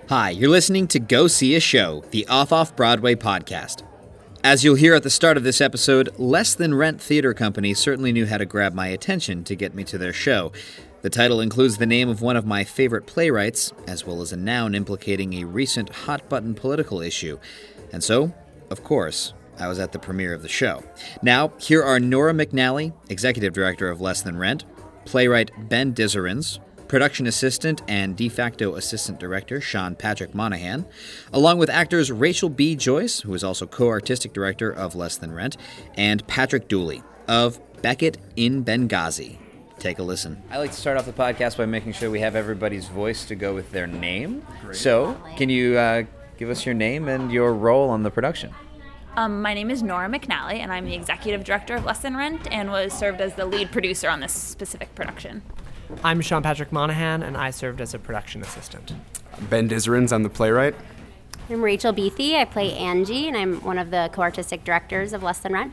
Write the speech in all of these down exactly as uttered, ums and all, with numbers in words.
Hi, you're listening to Go See a Show, the Off Off Broadway podcast. As you'll hear at the start of this episode, Less Than Rent Theater Company certainly knew how to grab my attention to get me to their show. The title includes the name of one of my favorite playwrights, as well as a noun implicating a recent hot-button political issue. And so, of course, I was at the premiere of the show. Now, here are Nora McNally, Executive Director of Less Than Rent, playwright Ben Dizerins, production assistant and de facto assistant director Sean Patrick Monahan, along with actors Rachel B. Joyce, who is also co-artistic director of Less Than Rent, and Patrick Dooley of Beckett in Benghazi. Take a listen. I like to start off the podcast by making sure we have everybody's voice to go with their name. Great. So, can you uh, give us your name and your role on the production? Um, my name is Nora McNally, and I'm the executive director of Less Than Rent and was served as the lead producer on this specific production. I'm Sean Patrick Monahan, and I served as a production assistant. Ben Dizerins, I'm the playwright. I'm Rachel Beathy. I play Angie, and I'm one of the co-artistic directors of Less Than Rent.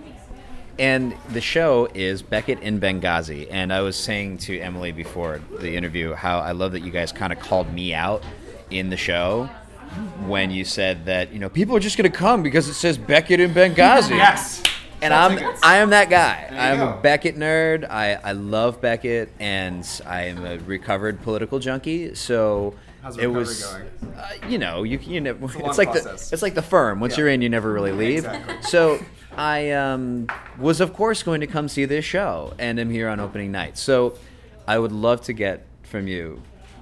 And the show is Beckett in Benghazi. And I was saying to Emily before the interview how I love that you guys kind of called me out in the show when you said that, you know, people are just going to come because it says Beckett in Benghazi. Yes. And I'm I am that guy. I'm go. a Beckett nerd. I, I love Beckett, and I am a recovered political junkie. So How's the it recovery was, going? Uh, you know, you you know, it's, it's like process. the it's like the firm. Once Yeah. you're in, you never really leave. Exactly. So I um, was of course going to come see this show, and am here on opening night. So I would love to get from you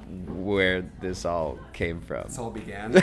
where this all came from. This all began.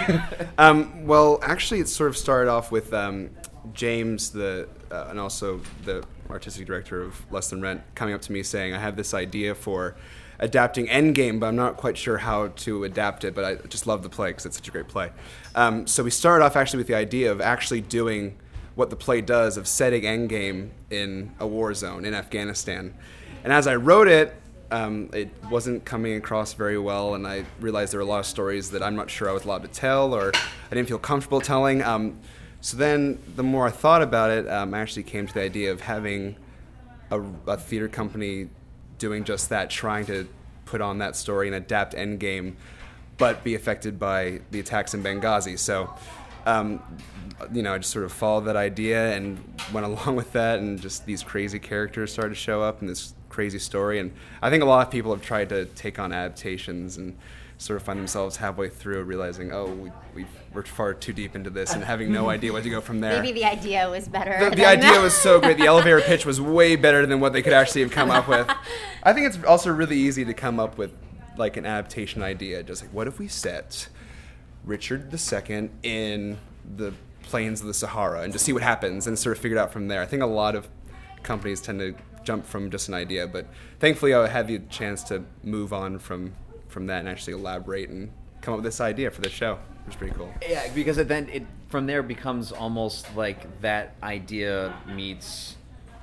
um, well, actually, it sort of started off with um, James, the uh, and also the artistic director of Less Than Rent, coming up to me saying, I have this idea for adapting Endgame, but I'm not quite sure how to adapt it, but I just love the play because it's such a great play. Um, so we started off actually with the idea of actually doing what the play does, of setting Endgame in a war zone in Afghanistan. And as I wrote it, um, it wasn't coming across very well, and I realized there were a lot of stories that I'm not sure I was allowed to tell, or I didn't feel comfortable telling. Um, So then, the more I thought about it, um, I actually came to the idea of having a, a theater company doing just that, trying to put on that story and adapt Endgame, but be affected by the attacks in Benghazi. So, um, you know, I just sort of followed that idea and went along with that, and just these crazy characters started to show up in this crazy story. And I think a lot of people have tried to take on adaptations and sort of find themselves halfway through realizing, oh, we, we, we're far too deep into this and having no idea what to go from there. Maybe the idea was better. The, than the idea that. was so great. The elevator pitch was way better than what they could actually have come up with. I think it's also really easy to come up with like an adaptation idea. Just like, what if we set Richard the Second in the plains of the Sahara and just see what happens and sort of figure it out from there. I think a lot of companies tend to jump from just an idea, but thankfully I had the chance to move on from from that and actually elaborate and come up with this idea for the show, which is pretty cool. Yeah, because it then it from there becomes almost like that idea meets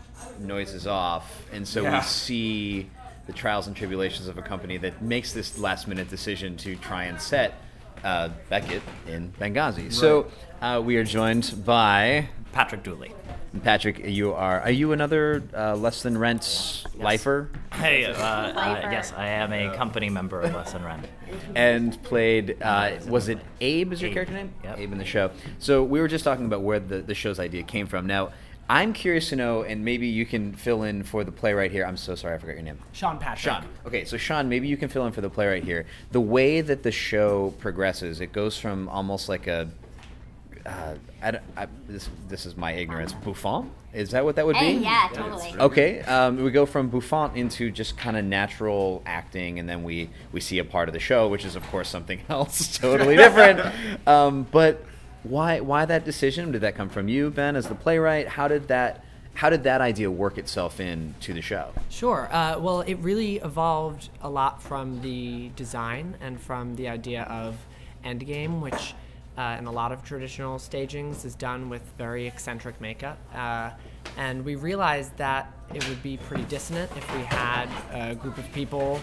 Noises Off, and so Yeah. we see the trials and tribulations of a company that makes this last minute decision to try and set uh, Beckett in Benghazi. Right. So uh, we are joined by Patrick Dooley. Patrick. You are are you another uh, Less Than Rent Yes. lifer? Hey, uh, uh, Lifer. yes, I am a company member of Less Than Rent. And played, uh, was it Abe is your Abe. character name? Yep. Abe in the show. So we were just talking about where the, the show's idea came from. Now, I'm curious to know, and maybe you can fill in for the playwright here. I'm so sorry, I forgot your name. Sean Patrick. Sean. Okay, so Sean, maybe you can fill in for the playwright here. The way that the show progresses, it goes from almost like a, uh, I don't, I, this this is my ignorance, bouffant? Is that what that would Hey, be? yeah, totally. Okay, um, we go from bouffant into just kind of natural acting, and then we, we see a part of the show, which is, of course, something else totally different. Um, but why why that decision? Did that come from you, Ben, as the playwright? How did that how did that idea work itself into the show? Sure. Uh, well, it really evolved a lot from the design and from the idea of Endgame, which uh, in a lot of traditional stagings is done with very eccentric makeup. Uh, and we realized that it would be pretty dissonant if we had a group of people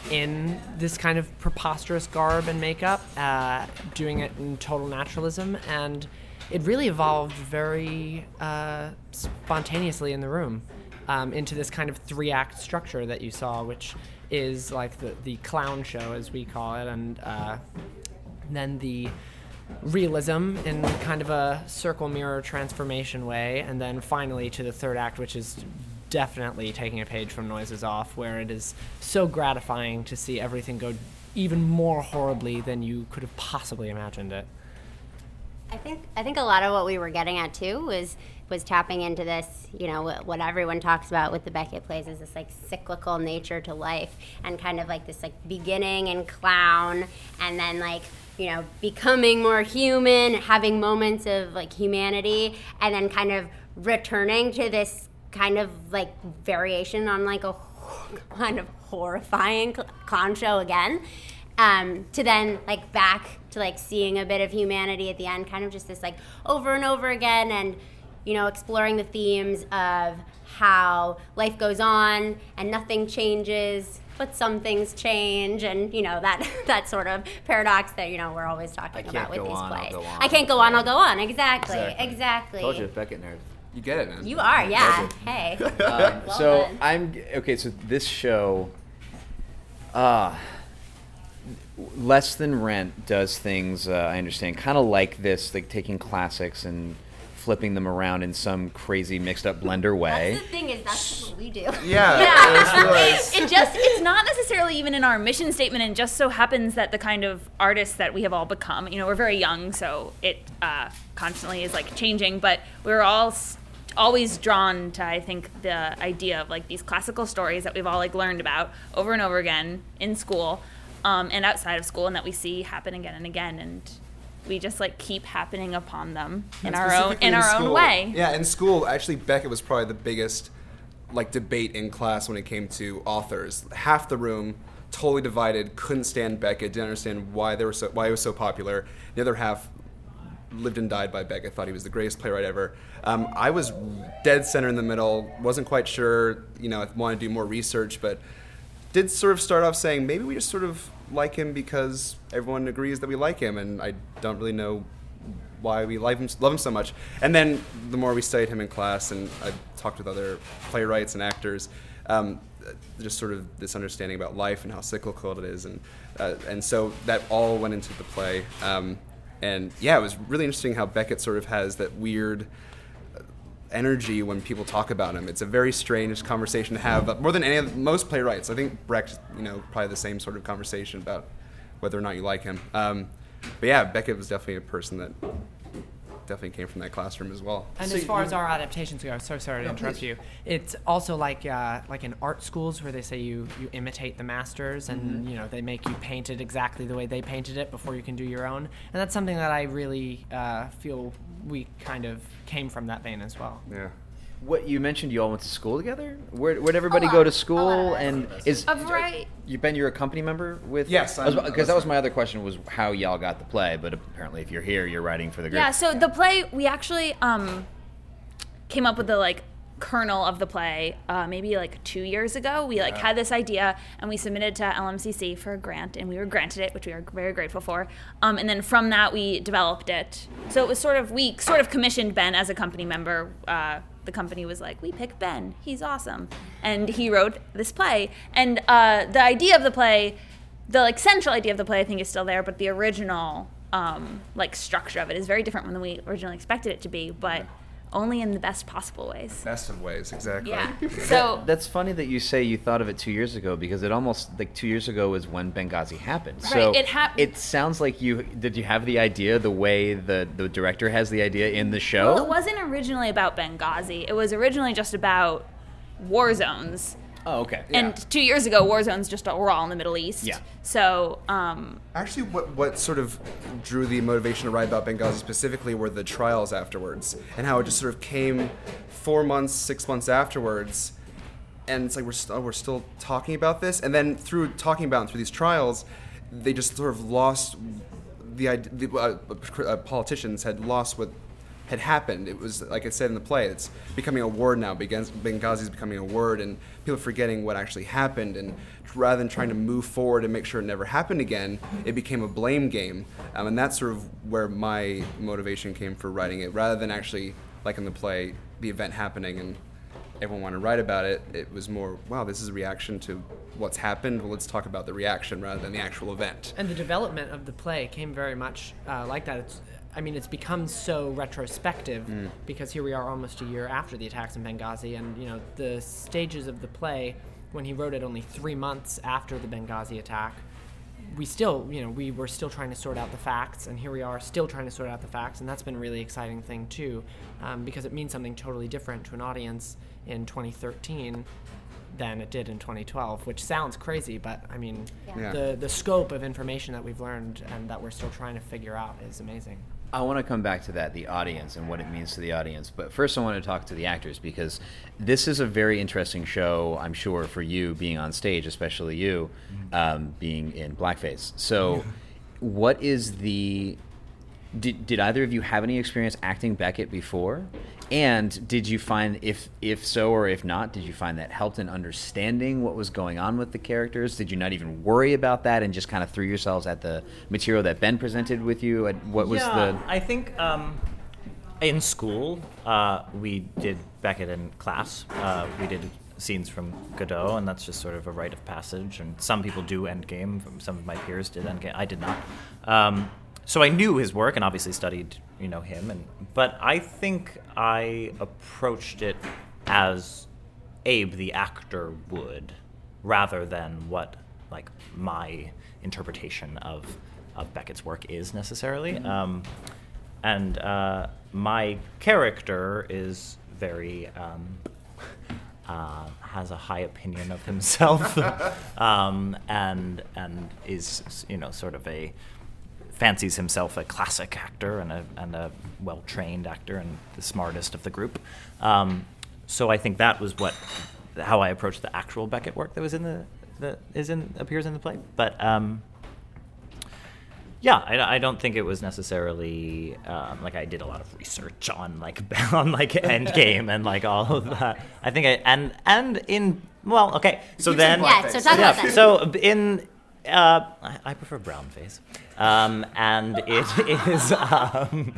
in this kind of preposterous garb and makeup, uh, doing it in total naturalism. And it really evolved very uh, spontaneously in the room um, into this kind of three-act structure that you saw, which is like the, the clown show, as we call it. And uh, then the realism in kind of a circle mirror transformation way, and then finally to the third act, which is definitely taking a page from Noises Off, where it is so gratifying to see everything go even more horribly than you could have possibly imagined it. I think I think a lot of what we were getting at too was was tapping into this, you know, what, what everyone talks about with the Beckett plays is this like cyclical nature to life, and kind of like this like beginning and clown, and then like, you know, becoming more human, having moments of like humanity, and then kind of returning to this kind of like variation on like a kind of horrifying cl- clown show again. Um, to then like back to like seeing a bit of humanity at the end, kind of just this like over and over again, and you know, exploring the themes of how life goes on and nothing changes, but some things change, and you know that that sort of paradox that you know we're always talking I about can't with go these on, I'll plays. go on. I can't go on, I'll go on. Exactly, Exactly. exactly. Told you, Beckett nerd. You get it, man. You are, yeah. Hey. Um, Well so done. I'm okay. So this show, uh, Less Than Rent does things. Uh, I understand, kind of like this, like taking classics and flipping them around in some crazy mixed-up blender way. That's the thing is that's what we do. Yeah. Yeah, I just realized- it just, it's not necessarily even in our mission statement, and just so happens that the kind of artists that we have all become, you know, we're very young, so it uh, constantly is like changing, but we're all s- always drawn to, I think, the idea of like these classical stories that we've all like learned about over and over again in school um, and outside of school, and that we see happen again and again, and we just like keep happening upon them in And our own specifically in our own school- way. Yeah, in school, actually, Beckett was probably the biggest like debate in class when it came to authors. Half the room totally divided, couldn't stand Beckett, didn't understand why they were so why he was so popular. The other half lived and died by Beckett, thought he was the greatest playwright ever. Um, I was dead center in the middle, wasn't quite sure, you know, I wanted to do more research, but did sort of start off saying maybe we just sort of like him because everyone agrees that we like him, and I don't really know why we like him, love him so much. And then the more we studied him in class, and I talked with other playwrights and actors, um, just sort of this understanding about life and how cyclical it is, and uh, and so that all went into the play. Um, and yeah, it was really interesting how Beckett sort of has that weird energy when people talk about him. It's a very strange conversation to have, but more than any of most playwrights. I think Brecht, you know, probably the same sort of conversation about whether or not you like him. Um, but yeah, Beckett was definitely a person that definitely came from that classroom as well. And So as far you- as our adaptations go, so sorry to No, interrupt please. you. It's also like uh, like in art schools where they say you, you imitate the masters, and you know they make you paint it exactly the way they painted it before you can do your own. And that's something that I really uh, feel we kind of came from that vein as well. Yeah. What you mentioned, you all went to school together. Where where'd everybody A go lot. to A school? lot of us. And is A variety- you Ben? You're a company member with? Yes, I'm- because that was my other question was how y'all got the play. But apparently, if you're here, you're writing for the group. Yeah, so the play, we actually um, came up with the like kernel of the play uh, maybe like two years ago. We like had this idea and we submitted to L M C C for a grant, and we were granted it, which we are very grateful for. Um, and then from that, we developed it. So it was sort of, we sort of commissioned Ben as a company member. Uh, the company was like, we pick Ben, he's awesome. And he wrote this play. And uh, the idea of the play, the like central idea of the play I think is still there, but the original um, like structure of it is very different than we originally expected it to be, but only in the best possible ways. Best of ways, exactly. Yeah. So That's funny that you say you thought of it two years ago, because it almost like two years ago is when Benghazi happened. So Right, it hap- it sounds like you did. You have the idea the way the the director has the idea in the show. well, it wasn't originally about Benghazi. It was originally just about war zones. Oh, okay. And two years ago, war zones just were all in the Middle East. Yeah. So, um, Actually, what what sort of drew the motivation to write about Benghazi specifically were the trials afterwards, and how it just sort of came four months, six months afterwards, and it's like we're still we're still talking about this, and then through talking about it through these trials, they just sort of lost the idea. The, uh, uh, politicians had lost what had happened. It was, like I said in the play, it's becoming a word now. Benghazi is becoming a word, and people are forgetting what actually happened. And rather than trying to move forward and make sure it never happened again, it became a blame game. Um, and that's sort of where my motivation came for writing it, rather than actually, like in the play, the event happening and everyone wanted to write about it. It was more, wow, this is a reaction to what's happened. Well, let's talk about the reaction rather than the actual event. And the development of the play came very much uh, like that. It's, I mean, it's become so retrospective mm. because here we are almost a year after the attacks in Benghazi, and you know the stages of the play when he wrote it only three months after the Benghazi attack. We still, you know, we were still trying to sort out the facts, and here we are still trying to sort out the facts, and that's been a really exciting thing too, um, because it means something totally different to an audience in twenty thirteen than it did in twenty twelve, which sounds crazy, but I mean, Yeah. Yeah. the the scope of information that we've learned and that we're still trying to figure out is amazing. I want to come back to that, the audience and what it means to the audience. But first I want to talk to the actors, because this is a very interesting show, I'm sure, for you being on stage, especially you um, being in blackface. So what is the... Did, did either of you have any experience acting Beckett before? And did you find, if if so or if not, did you find that helped in understanding what was going on with the characters? Did you not even worry about that and just kind of threw yourselves at the material that Ben presented with you? And what was yeah, the... I think um, in school uh, we did Beckett in class. Uh, we did scenes from Godot, and that's just sort of a rite of passage. And some people do Endgame. Some of my peers did Endgame. I did not. Um, so I knew his work and obviously studied, you know, him. And but I think I approached it as Abe, the actor, would, rather than what like my interpretation of of Beckett's work is necessarily. Mm-hmm. Um, and uh, my character is very um, uh, has a high opinion of himself, um, and and is, you know, sort of a fancies himself a classic actor and a and a well-trained actor and the smartest of the group. Um, so I think that was what how I approached the actual Beckett work that was in the that is in appears in the play. But um, yeah, I, I don't think it was necessarily um, like I did a lot of research on like on like Endgame and like all of that. I think I and and in well okay so then yeah so talk yeah, about that. so in. Uh, I, I prefer brown face, um, and it is, um,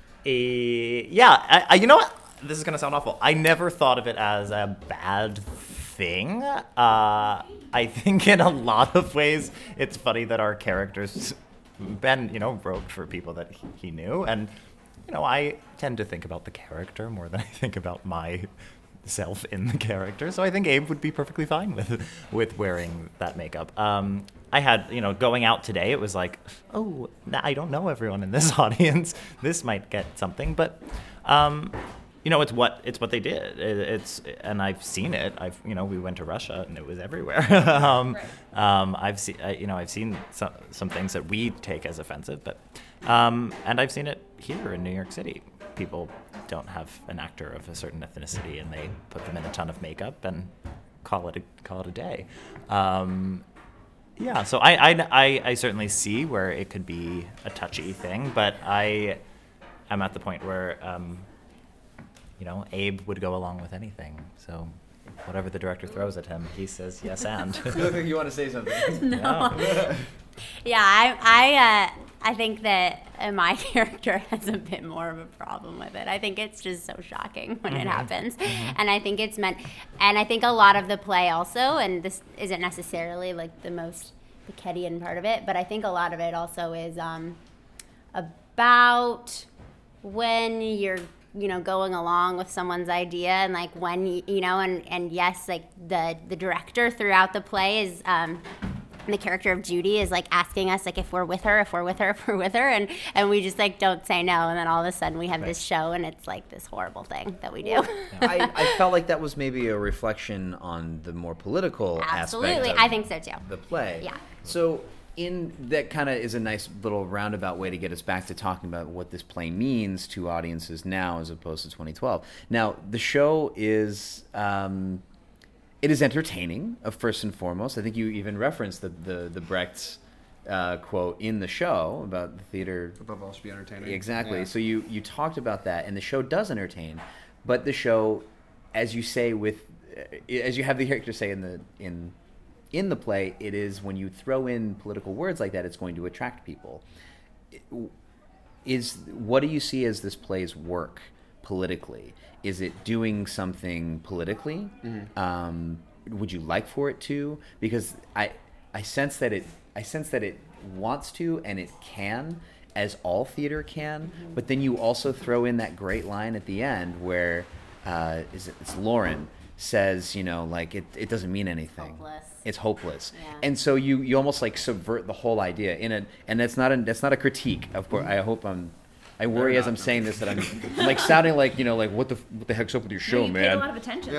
a, yeah. I, I, you know what? This is gonna sound awful. I never thought of it as a bad thing. Uh, I think in a lot of ways, it's funny that our characters, Ben, you know, wrote for people that he, he knew, and you know, I tend to think about the character more than I think about my self in the character. So I think Abe would be perfectly fine with with wearing that makeup. Um, I had, you know, going out today, it was like, oh, I don't know everyone in this audience. This might get something, but, um, you know, it's what it's what they did. It, it's and I've seen it. I've, you know, we went to Russia and it was everywhere. um, right. um, I've seen, you know, I've seen some some things that we take as offensive, but, um, and I've seen it here in New York City. People don't have an actor of a certain ethnicity and they put them in a ton of makeup and call it a, call it a day. Um, yeah, so I, I, I, I certainly see where it could be a touchy thing, but I am at the point where, um, you know, Abe would go along with anything. So whatever the director throws at him, he says yes and. You look like you want to say something. No. Yeah, I I uh, I think that uh, my character has a bit more of a problem with it. I think it's just so shocking when Mm-hmm. it happens, Mm-hmm. and I think it's meant. And I think a lot of the play also, and this isn't necessarily like the most Beckettian part of it, but I think a lot of it also is um, about when you're you know going along with someone's idea, and like when you, you know and and yes, like the the director throughout the play is. Um, And the character of Judy is like asking us like if we're with her, if we're with her, if we're with her, and, and we just like don't say no, and then all of a sudden we have this show and it's like this horrible thing that we do. I, I felt like that was maybe a reflection on the more political Absolutely, aspect of I think so too. the play. Yeah. So in that kind of is a nice little roundabout way to get us back to talking about what this play means to audiences now as opposed to twenty twelve. Now, the show is... Um, It is entertaining, of first and foremost. I think you even referenced the the, the Brecht uh, quote in the show about the theater. Above all should be entertaining. Exactly. Yeah. So you, you talked about that, and the show does entertain, but the show, as you say with, uh, as you have the character say in the in in the play, it is when you throw in political words like that, it's going to attract people. Is what do you see as this play's work politically? Is it doing something politically? Mm-hmm. Um, would you like for it to? Because I I sense that it I sense that it wants to and it can, as all theater can. Mm-hmm. But then you also throw in that great line at the end where uh, is it, it's Lauren says, you know, like it, it doesn't mean anything. Hopeless. It's hopeless. Yeah. And so you, you almost like subvert the whole idea in a and that's not a that's not a critique. Of course, I hope I'm. I worry as I'm saying this that I'm, I'm like sounding like you know like what the what the heck's up with your show, No, you man. paid a lot of attention.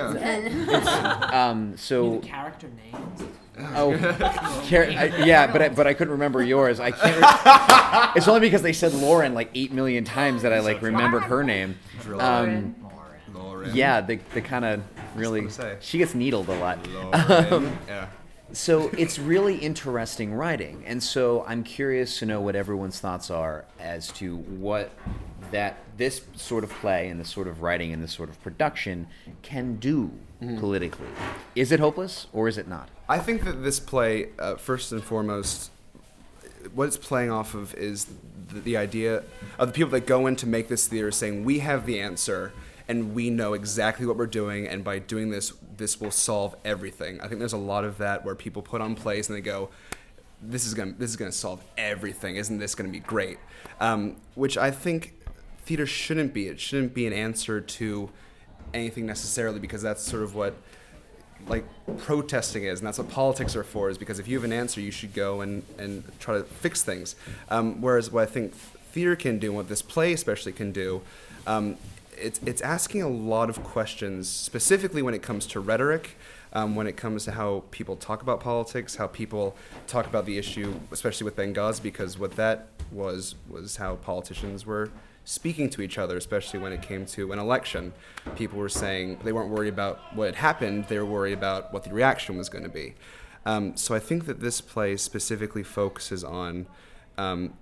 Yeah. Um, so The character names. oh, Car- I, yeah, but I, but I couldn't remember yours. I can't. Re- it's only because they said Lauren like eight million times that I like remembered her name. Um, Lauren. yeah, the the kind of really That's what I say. she gets needled a lot. Lauren. yeah. So it's really interesting writing, and so I'm curious to know what everyone's thoughts are as to what that this sort of play and this sort of writing and this sort of production can do mm-hmm. politically. Is it hopeless or is it not? I think that this play, uh, first and foremost, what it's playing off of is the, the idea of the people that go in to make this theater saying, we have the answer, and we know exactly what we're doing, and by doing this, this will solve everything. I think there's a lot of that where people put on plays and they go, this is gonna, this is gonna solve everything. Isn't this gonna be great? Um, which I think theater shouldn't be. It shouldn't be an answer to anything necessarily, because that's sort of what like protesting is, and that's what politics are for, is because if you have an answer, you should go and, and try to fix things. Um, whereas what I think theater can do, and what this play especially can do, um, it's it's asking a lot of questions, specifically when it comes to rhetoric, um, when it comes to how people talk about politics, how people talk about the issue, especially with Benghazi, because what that was was how politicians were speaking to each other, especially when it came to an election. People were saying they weren't worried about what had happened, they were worried about what the reaction was going to be. Um, so I think that this play specifically focuses on um,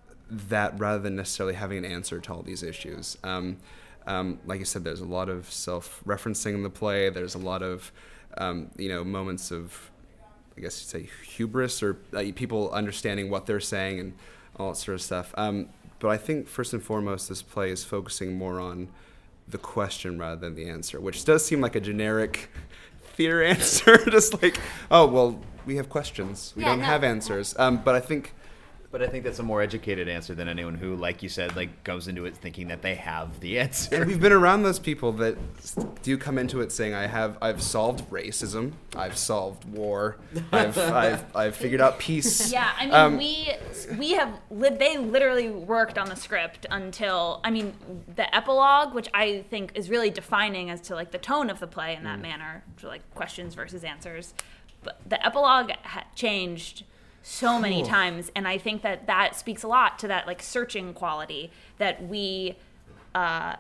that rather than necessarily having an answer to all these issues. Um, um, like you said, there's a lot of self-referencing in the play. There's a lot of, um, you know, moments of, I guess you'd say, hubris, or uh, people understanding what they're saying and all that sort of stuff. Um, But I think first and foremost, this play is focusing more on the question rather than the answer, which does seem like a generic theater answer. Just like, oh, well, we have questions. We Yeah, don't no. have answers. Um, but I think... But I think that's a more educated answer than anyone who, like you said, like goes into it thinking that they have the answer. And we've been around those people that do come into it saying, "I have, I've solved racism, I've solved war, I've, I've, I've figured out peace." Yeah, I mean, Um, we we have li- they literally worked on the script until, I mean, the epilogue, which I think is really defining as to like the tone of the play in that Mm. manner, so like questions versus answers. But the epilogue ha- changed so many Cool. times, and I think that that speaks a lot to that like searching quality that we uh,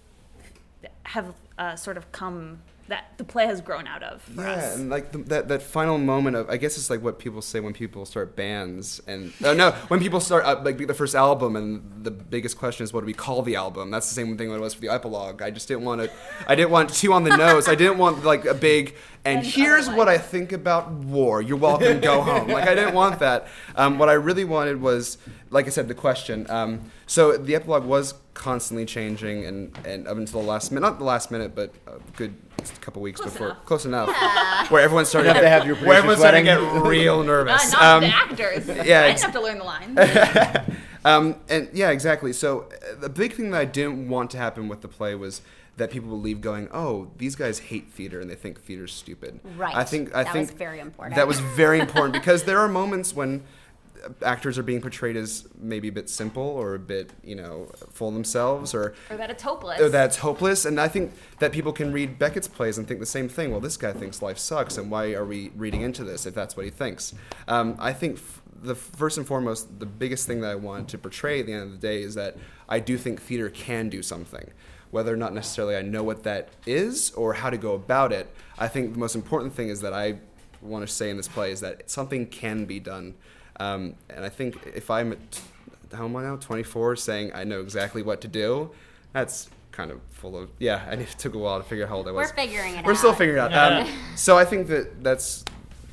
have uh, sort of come, that the play has grown out of for Yeah, us. and like the, that that final moment of, I guess it's like what people say when people start bands, and oh no, when people start uh, like the first album, and the biggest question is, what do we call the album? That's the same thing that it was for the epilogue. I just didn't want to, I didn't want too on the nose. I didn't want like a big, and And here's what I otherwise. think about war. You're welcome. Go home. Like I didn't want that. Um, what I really wanted was, like I said, the question. Um, so the epilogue was constantly changing, and, and up until the last minute, not the last minute, but a good couple weeks Close before, enough. close enough, where everyone started Enough to have your where everyone producer started to sweating. get real Uh, nervous. not Um, the actors. yeah, I didn't ex- have to learn the lines. um, and yeah, exactly. So uh, the big thing that I didn't want to happen with the play was that people would leave going, "Oh, these guys hate theater and they think theater's stupid." Right. I think I That think was very important. That was very important because there are moments when actors are being portrayed as maybe a bit simple or a bit, you know, full of themselves, or Or that it's hopeless. or that's hopeless. And I think that people can read Beckett's plays and think the same thing. Well, this guy thinks life sucks, and why are we reading into this if that's what he thinks? Um, I think f- the first and foremost, the biggest thing that I wanted to portray at the end of the day is that I do think theater can do something. Whether or not necessarily I know what that is or how to go about it, I think the most important thing is that I want to say in this play is that something can be done. Um, and I think if I'm at, how am I now, twenty-four, saying I know exactly what to do, that's kind of full of, yeah, and it took a while to figure out how old I was. We're figuring it We're out. still figuring it out. Um, so I think that that's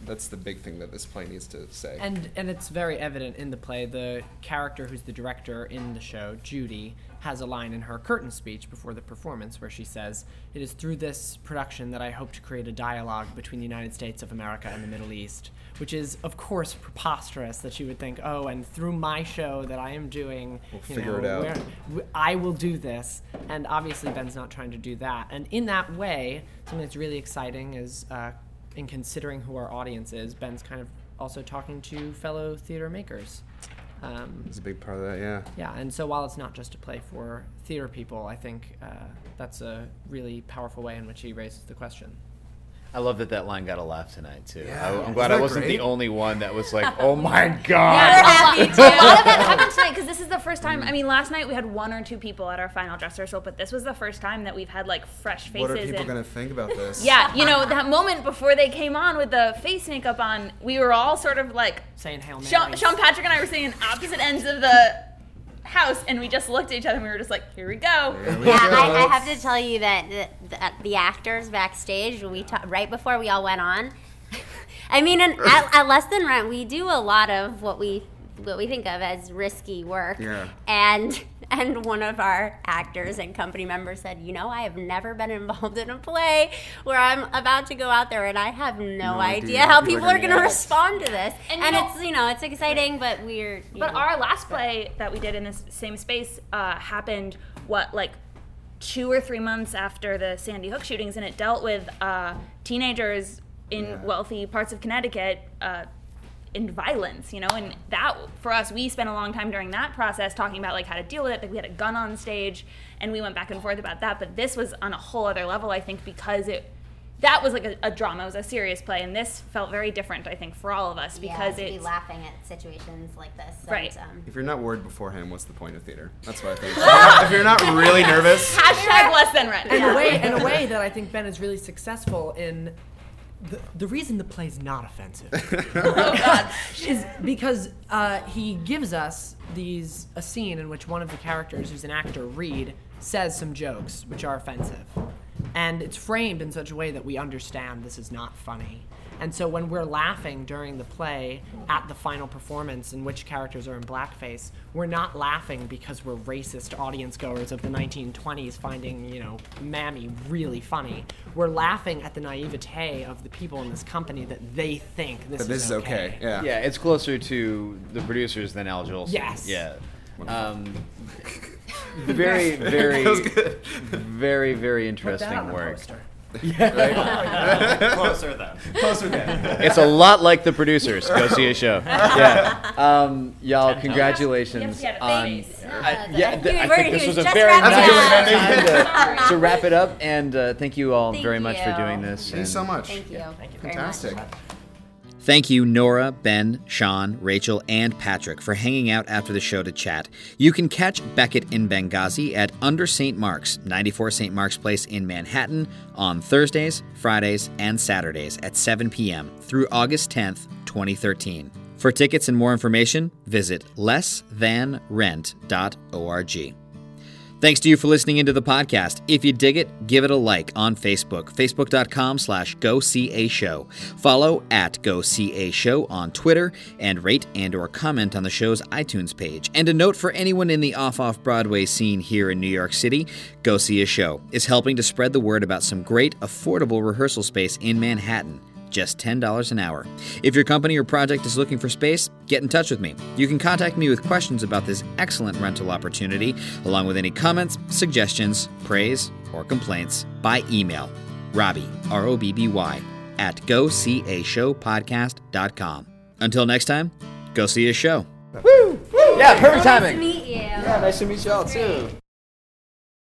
that's the big thing that this play needs to say. And and it's very evident in the play. The character who's the director in the show, Judy, has a line in her curtain speech before the performance where she says, "It is through this production that I hope to create a dialogue between the United States of America and the Middle East," which is, of course, preposterous that she would think, oh, and through my show that I am doing, We'll you figure know, it out. where, I will do this. And obviously Ben's not trying to do that. And in that way, something that's really exciting is uh, in considering who our audience is, Ben's kind of also talking to fellow theater makers. Um, It's a big part of that, yeah. yeah, and so while it's not just a play for theater people, I think uh, that's a really powerful way in which he raises the question. I love that that line got a laugh tonight too. Yeah. I, I'm Isn't glad I that wasn't great? the only one that was like, "Oh my god!" We're happy too. A lot of that happened tonight because this is the first time. I mean, last night we had one or two people at our final dress rehearsal, but this was the first time that we've had like fresh faces. What are people and, going to think about this? Yeah, you know, that moment before they came on with the face makeup on, we were all sort of like, Saying Hail Marys. Sean, Sean Patrick and I were sitting in opposite ends of the house, and we just looked at each other and we were just like, here we go. Here we Yeah, go. I, I have to tell you that the, the, the actors backstage, when we ta- right before we all went on, I mean, in, at, at Less Than Rent, we do a lot of what we what we think of as risky work. Yeah. And and one of our actors and company members said, you know, I have never been involved in a play where I'm about to go out there and I have no, No idea, idea how how people people are are gonna going to react. respond to this. And And, you know- it's, you know, it's exciting, but we're. you But know, our last play that we did in this same space uh, happened, what, like two or three months after the Sandy Hook shootings, and it dealt with uh, teenagers in Yeah. wealthy parts of Connecticut uh, in violence, you know, and that, for us, we spent a long time during that process talking about, like, how to deal with it. Like, we had a gun on stage, and we went back and forth about that, but this was on a whole other level, I think, because it, that was like a, a drama, it was a serious play, and this felt very different, I think, for all of us, because yeah, to be it's... laughing at situations like this. Right. And, um, If you're not worried beforehand, what's the point of theater? That's what I think. If you're not, if you're not really nervous, Hashtag Less Than Rent. In a way, in a way that I think Ben is really successful in. The, the reason the play's not offensive is because uh, he gives us these a scene in which one of the characters, who's an actor, Reed, says some jokes which are offensive, and it's framed in such a way that we understand this is not funny. And so when we're laughing during the play at the final performance in which characters are in blackface, we're not laughing because we're racist audience goers of the nineteen twenties finding, you know, Mammy really funny. We're laughing at the naivete of the people in this company that they think this, but this is okay. Yeah. Yeah, it's closer to the producers than Al Jolson. Yes. Yeah. Um, very, very, That was good. very, very Put that interesting on the work. poster. Closer then. Closer then. It's a lot like the producers. Go see a show. Yeah. Um, y'all, congratulations Yes, yeah, on. babies. I, yeah, th- He I was- think he this was was a just very wrapping nice up. time to, to wrap it up, and uh, thank you all Thank very much for you. doing this. Thank you and- so much. Thank you. Thank you very Fantastic. much. Thank you, Nora, Ben, Sean, Rachel, and Patrick for hanging out after the show to chat. You can catch Beckett in Benghazi at Under Saint Mark's, ninety-four Saint Mark's Place in Manhattan, on Thursdays, Fridays, and Saturdays at seven p.m. through August tenth, twenty thirteen. For tickets and more information, visit less than rent dot org. Thanks to you for listening into the podcast. If you dig it, give it a like on Facebook, facebook.com slash go see a show. Follow at go see a show on Twitter, and rate and or comment on the show's iTunes page. And a note for anyone in the off-off-Broadway scene here in New York City, Go See a Show is helping to spread the word about some great, affordable rehearsal space in Manhattan. Just ten dollars an hour. If your company or project is looking for space, get in touch with me. You can contact me with questions about this excellent rental opportunity, along with any comments, suggestions, praise, or complaints by email. Robbie, R O B B Y, at go see a show podcast dot com. Until next time, go see a show. Yeah, perfect Nice to timing. meet you. Yeah, nice to meet y'all too.